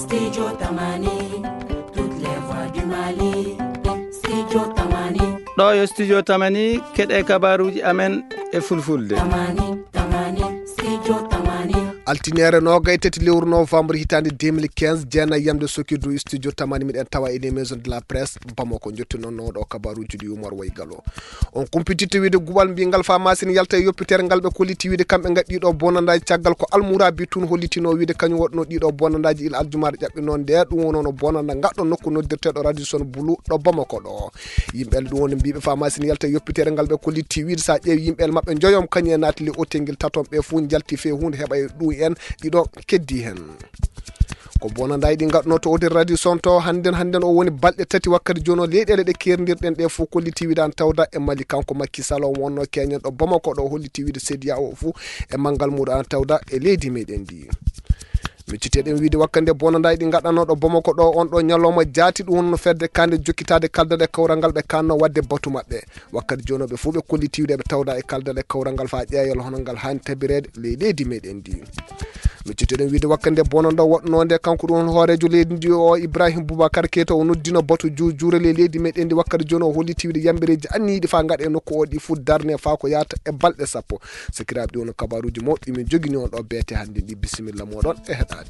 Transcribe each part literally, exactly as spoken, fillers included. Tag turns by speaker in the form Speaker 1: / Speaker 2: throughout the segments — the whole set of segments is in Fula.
Speaker 1: Studio Tamani, toutes les voix du Mali. Studio Tamani.
Speaker 2: ɗo yo studio Tamani keɗe kabaruji amen e fulfulde.
Speaker 1: Tamani, Tamani, Studio Tamani.
Speaker 3: Altinere nogay tati lewru novembre hitande deux mille quinze jena yamde sokidu studio Tamani miɗen tawa ene maison de la presse Bamako jotti non no ɗo kabaruji ɗi Umar Waygalo on compétiteur wiide gubal mbingal famasine yalta e yoppitere ngal ɓe kolliti wiide kamɓe gaddi ɗo bonandaji caggal ko almoura bitun hollitino wiide kañum waɗno ɗiɗo bonandaji il aljumaɗo ƴaɓɓi noon nde ɗum wono no bonanda gaɗɗo nokku noddirteɗo radio son boulou ɗo Bamako ɗo yimɓel ɗum woni mbiɓe famasine yalta e yoppitere ngal ɓe kolliti wiide sa ƴeewi yimɓel mabɓe joyom kañum e natali otelguel taton ɓe fuu jalti fe hunde heɓa e ɗum en ɗiɗo keddi hen ko bonandaji ɗi gadno to odir radio son to handen handen o woni balɗe tati wakkati joni o leyɗele ɗe kerdirɗen ɗe fof kolliti wiidan tawda e Mali kanko Macky Sall o wonno keñen ɗo Bamako ɗo holliti wiide Sedia o fou e manggal muɗum an tawda e leydi meɗen ndi mi citeɗen wiide wakkande bonandaji ɗi gaɗano ɗo Bamako ɗo on ɗo ñalawma jaati ɗum wonno fedde kande jokkitade kaldaɗe kawral ngal ɓe kanno wadde batu mabɓe wakkati joni ɓe fuu ɓe kolliti wiide ɓe tawda e kaldaɗe kawral ngal fa ƴeeyol hono ngal hani tabirede ley leydi meɗen ndi mi citeɗen wiide wakkande bonanda waɗnode kanko ɗum hoorejo leydi ndi o Ibrahim Boubacar Keita o noddino batu juujure le leydi meɗen ndi wakkati joni o holliti wiide yambireji anniɗi fa gaɗa e nokku o ɗi fuu darne fa ko yata e balɗe sappo sikiraɓe ɗi woni kabaruji mawɗi min jogini on ɗo beete hande ndi bisimilla moɗon e heɗade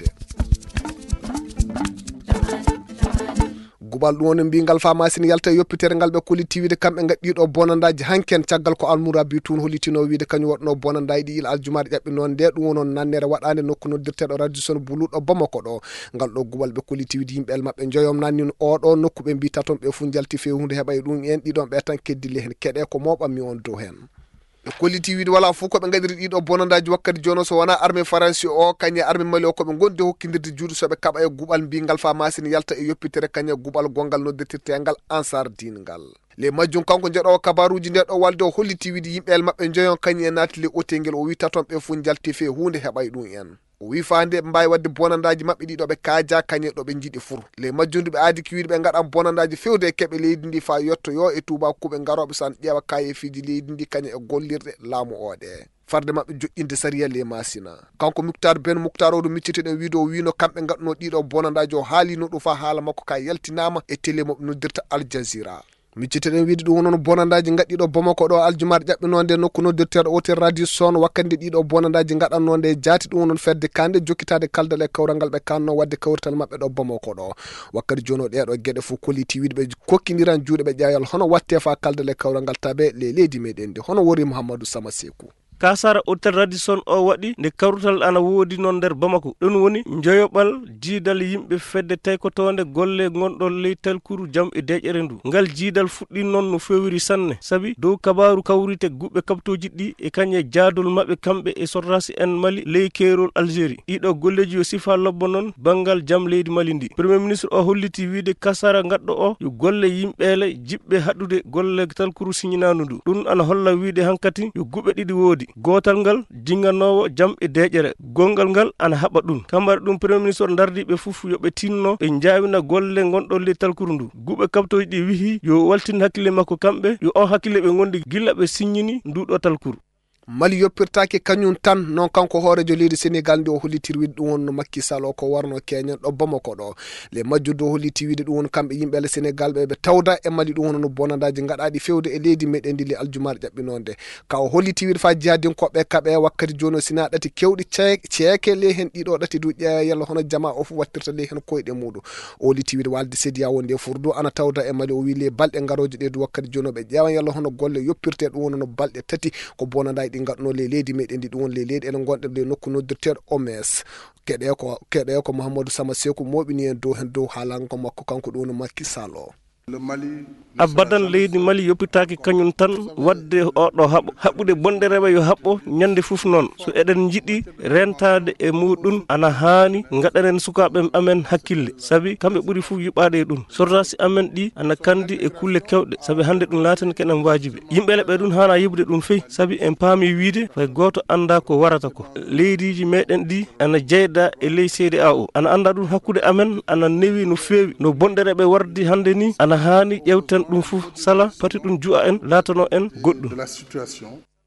Speaker 3: gubal ɗum woni mbingal famasine yalta e yoppitere ngal ɓe kolliti wiide kamɓe gaddiɗo bonandaji hanken caggal ko almoura bitun hollitino wiide kañum waɗno bonandaji ɗi il aljumaɗo ƴaɓɓi noon nde ɗum wonon nannere waɗande nokku noddirteɗo radio son boulou ɗo Bamako ɗo ngal ɗo gubal ɓe kolliti wiide yimɓel mabɓe joyom nanni oɗo nokku ɓe mbi taton ɓe fuu jalti fe hunde heɓa e ɗum en ɗiɗon ɓe tan keddile hen keɗe ko mawɓammi on dow hen ɓe kolliti wiide wala fof koɓe gadiri ɗiɗo bonandaji wakkati joni so wona armée français o kañe armée Mali o koɓe gondi hokkidirde juuɗe soɓe kaɓa e gubal mbingal famasine yalta e yoppitere kañe gubal gongal noddirtirtengal ansar dingal le majjum kanko jeeɗo kabaruji nde ɗo walde o holliti wiide yimɓel mabɓe joyon kañum e naati le otelguel o wi taton ɓe fuu jalti fe hunde heɓay ɗum en o wi fande ɓe mbawi wadde bonandaji mabɓe ɗiɗo ɓe kaaja kañe ɗo ɓe jiiɗi fur le majjunde ɓe aadi ki wiide ɓe gaɗan bonandaji fewde e keɓe leydi ndi fa yettoyo e tubakuɓe garoɓe san ƴeewa kayefiji leydi ndi kañe e gollirɗe laamu oɗe farde mabɓe joƴƴinde sariya le masina kanko Mouctar Ben Mouctar o ɗo micciteɗen wiide o wino kamɓe gaɗno ɗiɗo bonandaji o haalino ɗum fa haala makko ka yaltinama e télé moɓe noddirta Al Jazeera micciteɗen wiide ɗum noon bonandaji gadɗiɗo Bamako ɗo aljumaɗo ƴaɓɓinode nokku noddirteɗo otel radio son wakkande ɗiɗo bonandaji gaɗannode jaati ɗum noon fedde kande jokkitade kaldal e kawral ngal ɓe kanno wadde kawrital mabɓe ɗo Bamako ɗo wakkati joni o ɗeɗo gueɗe fof kolliti wiide ɓe kokkidiran juuɗe ɓe ƴeeyal hono watte fa kaldal e kawral ngal tabe le leydi meɗen ndi hono wori Mouhamadou Sama Sekou
Speaker 4: kasara hotel radison o waɗi nde kawrutal ana woodi noon nder Bamako ɗum woni joyoɓal jiidal yimɓe fedde taykotonde golle gonɗon ley talkuru jam e deƴƴere ndu ngal jiidal fuɗɗi noon no fewiri sanne sabi dow kabaru kawrite guɓɓe kabtoji ɗi e kañe jaadol mabɓe kamɓe e sorrasi en Mali ley keerol Algérie ɗiɗo golleji yo sifa lobbo noon banggal jam leydi Mali ndi premier ministre o holliti wiide kasara gadɗo o yo golle yimɓeele jiɓɓe haɗude golle talkuru siñinanu ndu ɗum ana holla wiide hankati yo guɓɓe ɗiɗi woodi gotal ngal jinganowo jam e deƴƴere gongal ngal ana haɓa ɗum kambari ɗum premier ministre dardiɓe fof yoɓe tinno ɓe jawina golle gonɗon le talkuru ndu guɓe kabtoji ɗi wihi yo waltin hakkille makko kamɓe yo on hakkille ɓe gondi gilla ɓe signini nduɗo talkuru Mali yoppirtaki kañum tan non kanko hoorejo leydi Sénégal ndi o hollitiri wiide ɗum wonno Macky Sall o ko warno keñen ɗo Bamako ɗo le majjude o holliti wiide ɗum woni kamɓe yimɓele Sénégal ɓe ɓe tawda e Mali ɗum wonno bonandaji gaɗaɗi fewde e leydi meɗen ndi le aljumaɗo ƴaɓɓinode ka o holliti wiide fa jihadinkoɓe kaɓe wakkati joni sina ɗati kewɗi ceeke le hen ɗiɗo ɗati du ƴeewa yalla hono jama o fof wattirta le hen koyɗe muɗum o holliti wiide walde Sedia wonde furdu ana tawda e Mali o wi le balɗe garoje ɗe du wakkati joni ɓe ƴeewa yalla hono golle yoppirte ɗum wonno balɗe tati ko bonandaji ɗi gaɗno le leydi meɗen ndi ɗum woni le leydi ene gonɗen le nokku noddirteɗo O M S keɗe ko keɗe ko Mouhamadou Sama Sekou moɓini en dow hen dow haalanko makko kanko ɗum woni Macky Sall o abadan leydi Mali yoppitaki kañum tan wadde oɗo haɓo haɓɓude bonde rewe yo haɓɓo ñande fof noon so eɗen jiɗi rentade e muɗum ana haani gaɗaren sukaɓe amen hakkille sabi kamɓe ɓuuri fof yuɓade e ɗum sorrasi amen ɗi ana kandi e kulle kewɗe sabi hande ɗum latani keɗen wajibe yimɓele ɓe ɗum hana yiɓude ɗum feyi sabi en paami wiide fay goto anda ko warata ko leydiji meɗen ɗi ana jeyda e ley C D A O ana anda ɗum hakkude amen ana newi no fewi no bonde reɓe wardi hande ni ana haani ƴewten ɗum fof sala pati ɗum ju'a en latano en goɗɗum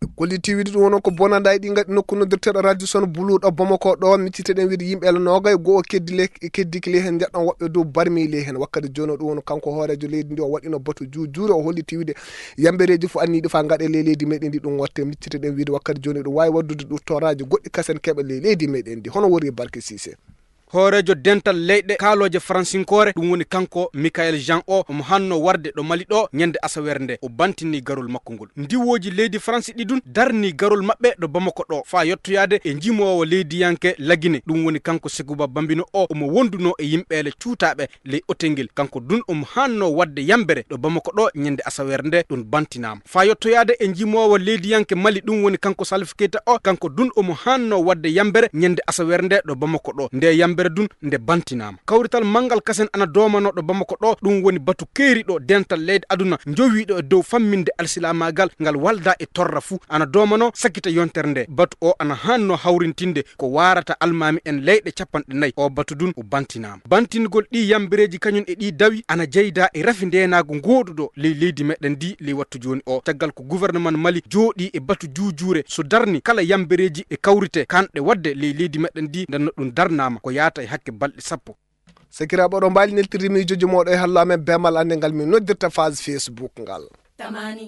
Speaker 3: kollitiwide ɗum wonon ko bonanda ɗi gadi nokku noddirteɗo radio son buluɗo Bamako ɗo micciteɗen wiide yimɓe ele nogay goho keddi le keddiki le hen jaɗɗon woɓɓe dow barmi le hen wakkati joni ɗum wono kanko hoorejo leydi ndi o waɗino batu juujure o hollitiwide yambereji fo anniɗi fa gaɗe le leydi meɗen ndi ɗum watte micciteɗen wiide wakkati joni ɗum wawi waddude ɗum toraji goɗɗi kasen keɓa le leydi meɗen ndi hono wori Barke Cissé.
Speaker 5: hoorejo dental leyɗe kaaloje fransinkore ɗum woni kanko Michael Jean o omo hanno warde ɗo Mali ɗo ñande asawere nde o bantini garol makko ngol. Ndiwoji leydi France ɗi ɗum darni garol maɓɓe ɗo Bamako ɗo fa yettoyade e jimowo leydiyanke Lagine ɗum woni kanko Seguba Bambino o omo wonduno e yimɓele cuutaɓe ley Otengel kanko dun omo hanno wadde yambere ɗo Bamako ɗo ñande asawere nde ɗum bantinama fa yettoyade e jimowo leydiyanke Mali ɗum woni kanko Salif Keita o kanko dun omo hanno wadde yambere ñande asawere nde ɗo Bamako ɗo nde yambere dun nde bantinama. Kawrital mangal kasen ana domano ɗo Bamako ɗo ɗum woni batu keeri ɗo dental leydi aduna jowiɗo e dow famminde alsilamagal ngal walda e torra fu ana domano sakita yontere nde batu o ana hanno hawrintinde ko warata almami en leyɗe capanɗe nayyi o batu dun o bantinama. Bantingol ɗi yambireji kañum e ɗi dawi ana jeyda e rafi ndenago goduɗo ley leydi meɗen ndi ley wattu joni o caggal ko gouvernement Mali jooɗi e batu juujure so darni kala yambireji e kawrite kanɗe wadde ley leydi meɗen ndi ndenno ɗum darnama ko yaata e hakke balɗe sappo.
Speaker 3: Sakiraɓe oɗo mbali neltiri miijoji moɗo e hallo amen bemal ande ngal min noddirta phase Facebook ngal tamani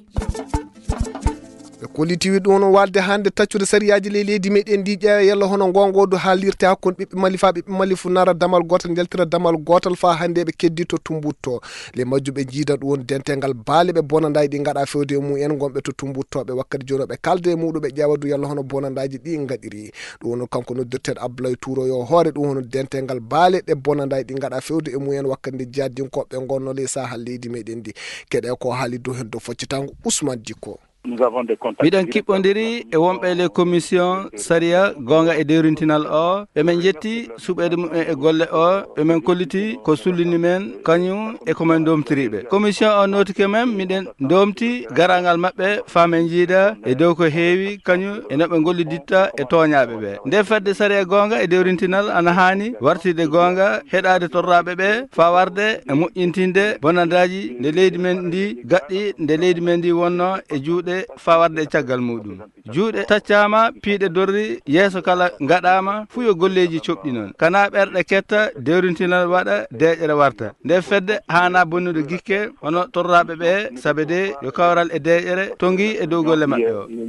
Speaker 3: ɓe kollitiwi ɗum no walde hande taccude sariyaji ley leydi meɗen ndi ƴeewa yalla hono gongodo haalirte hakkude ɓiɓɓe Mali fa ɓiɓɓe Mali fu nara damal gotal jaltira damal gotal fa hande ɓe keddi to Tumbutto le majjuɓe jiida ɗum woni dentengal baali ɓe bonandaji ɗi gaɗa fewde e mum en gonɓe to Tumbuttoɓe wakkati joni ɓe kalde e muɗum ɓe ƴeewa du yalla hono bonandaji ɗi gaɗiri ɗum wono kanko noddirteɗo Abdoulaye Touro yo hoore ɗum hono dentengal baali ɗe bonandaji ɗi gaɗa fewde e mum en wakkati nde jaddinkoɓe gonno le sahal leydi meɗen ndi keɗe ko haali dow hen dow foccitango Ousmane Dicko.
Speaker 2: miɗen kiɓɓodiri e wonɓe le commission saria gonga e dewrintinal o ɓemin jetti suɓede mumen e golle o ɓemin kolliti ko sullini men kañum e komin domtiriɓe commission o notike men miɗen domti garangal mabɓe famen jiida e dow ko heewi kañum e noɓe golliditta e toñaɓe ɓe nde fedde saria gonga e dewrintinal ana hani wartide gonga heɗade torraɓe ɓe fa warde e moƴƴintinde bonandaji nde leydi men ndi gaɗɗi nde leydi men ndi wonno e juuɗe fa warde e caggal muɗum juuɗe taccama piiɗe dorri yeeso kala gaɗama fu yo golleji coɓɗi noon kana ɓerɗe ketta dewrintinal waɗa deƴere warta nde fedde hana bonnude gikke hono torraɓe ɓe saabe de yo kawral e deƴere tongi e dow golle mabɓe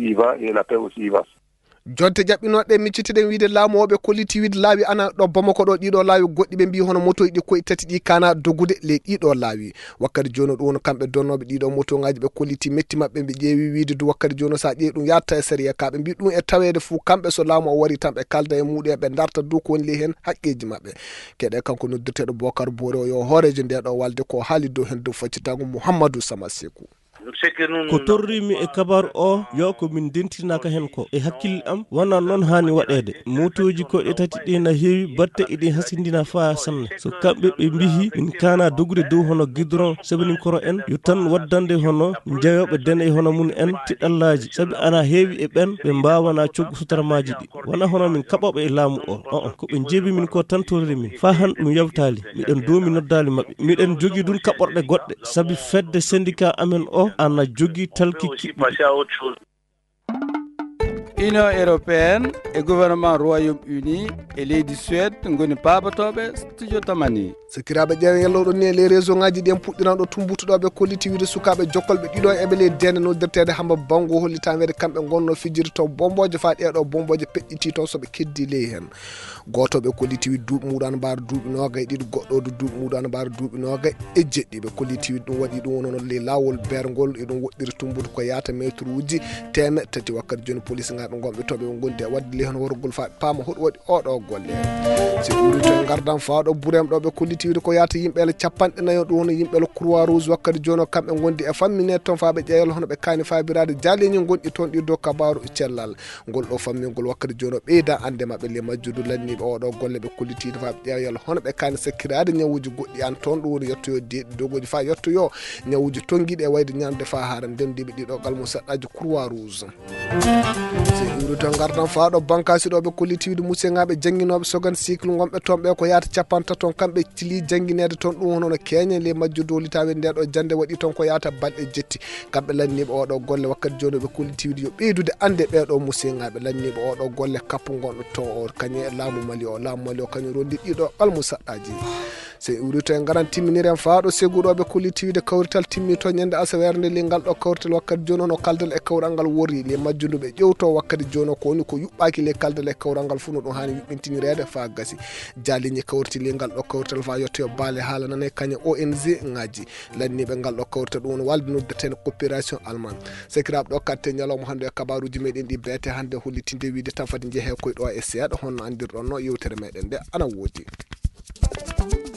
Speaker 2: o
Speaker 3: jonte jaɓɓinoɗe miccitiɗen wiide laamu oɓe kolliti wiide laawi ana ɗo Bamako ɗo ɗiɗo laawi goɗɗi ɓe mbi hono motoji ɗi koye tati ɗi kana dogude le ɗiɗo laawi wakkati joni ɗum wono kamɓe donnoɓe ɗiɗo moto ngaji ɓe kolliti metti mabɓe ɓe ƴeewi wiide du wakkati joni sa ƴeewi ɗum yatta e série ka ɓe mbi ɗum e tawede fou kamɓe so laamu o wari tan ɓe kalda e muɗum ɓe darta dow ko woni li hen haqqeji mabɓe keɗe kanko noddirteɗo Bocar Bore o yo hoorejo ndeɗo walde ko haali dow hen dow faccitango Mouhamadou Sama Sekou
Speaker 4: ko torrimi e kabaru o yo ko min dentinaka hen ko e hakkille am wona noon hani waɗede motoji koɗe tati ɗi na heewi batte eɗi hasindina fa sanne so kamɓe ɓe mbihi min kana dogude dow hono guidron sabinin koro en yo tan waddande hono jeeyoɓe dene e hono mun en tiɗallaji saabi ana heewi e ɓen ɓe mbawana coggu sutaramaji ɗi wona hono min kaɓoɓe e laamu o o koɓe jeebi min ko tan torri min fa han ɗum yawtali miɗen domi noddali mabɓe miɗen jogui ɗum kaɓorɗe goɗɗe saabi fedde syndicat amen o ana jogui talki kiɓɓi
Speaker 2: Union européenne e gouvernement Royaume-Uni e leydi Suède goni babatoɓe studio tamani
Speaker 3: sakiraɓe ƴeewen yalloɗo ni e les réseau ngaji ɗi en puɗɗiran ɗo tumbutuɗoɓe kolliti wiide sukaɓe jokkolɓe ɗiɗo eɓe ley dende noddirtede Hamba Bango hollita wede kamɓe gonno fijiri taw bomboje fa ɗeɗo bomboje peƴƴiti taw soɓe keddi ley hen gotoɓe kolliti wiide duuɓi muɗum ana mbaara duuɓi noga e ɗiɗi goɗɗo do duuɓi muɗum ana mbaara duuɓi noga e jeɗɗi ɓe kolliti wiide ɗum waɗi ɗum wonono ley lawol bergol eɗum woɗɗiri tumbude ko yaata métre uji temeɗɗe tati wakkati joni police ngaɓe gonɓe toɓe gondi e wadde ley hen worgol fa paama hoɗo waɗi oɗo golle si ɓuri to gardan fawɗo ɓuurem ɗo ɓe kolliti wiide ko yaata yimɓele capanɗe nayyo ɗum wono yimɓele Croix Rouge wakkati joni o kamɓe gondi e fammine toon fa ɓe ƴeeyal hono ɓe kaani fabirade jaaleñi gonɗi toon ɗi dow kabaru cellal ngol ɗo fammingol wakkati joni o ɓeyda ande mabɓe le majjudu lanniɓe oɗo golle ɓe kollitide fa ɓe ƴeeyal hono ɓe kaani sakkirade ñawuji goɗɗi an toon ɗum woni yettoyo deeɗi dogoji fa yettoyo ñawuji tonguiɗi e wayde ñamde fa haara ndendiɓe ɗiɗo galmum seɗɗaji Croix Rouge iwri to gardan faaɗo bankasi ɗo ɓe kollitiwde museŋaɓe jangguinoɓe sogan cycle gonɓe toon ɓe ko yata capanta toon kamɓe cili jangguinede toon ɗum hono no keñe le majjude holitaɓe nde ɗo jande waɗi toon ko yata balɗe jetti kamɓe lanniɓe oɗo golle wakkati joni ɓe kollitiwde yo ɓeydude ande ɓeɗo museŋaɓe lanniɓe oɗo golle kappu gonɗo toon o kañe laamu mali o laamu mali o kañum rondi ɗiɗo ɓalmu saɗɗaji so iwri to en garan timminiren faaɗo seguɗoɓe kollitiwde kawrital timmi to ñande asawere nde lingal ɗo kawrital wakkati joni ono kaldal e kawral ngal wori le majjunduɓe ƴewto wakkati joni ko woni ko yuɓɓaki le kaldal e kawral ngal fu no ɗum hani yuɓɓintinirede fa gasi jaliñi kawriti le ngal ɗo kawrital fa yettoyo baale haala nane kañe O N G ngaji lanniɓe ngal ɗo kawrital ɗum no walde noddeten coopération allemande sekiraɓe ɗo katte ñalawma hande e kabaruji meɗen ɗi beete hande hollitinde wiide tan fadi jeehe koye ɗo e seeɗa honno andirɗon no yewtere meɗen nde ana woodi.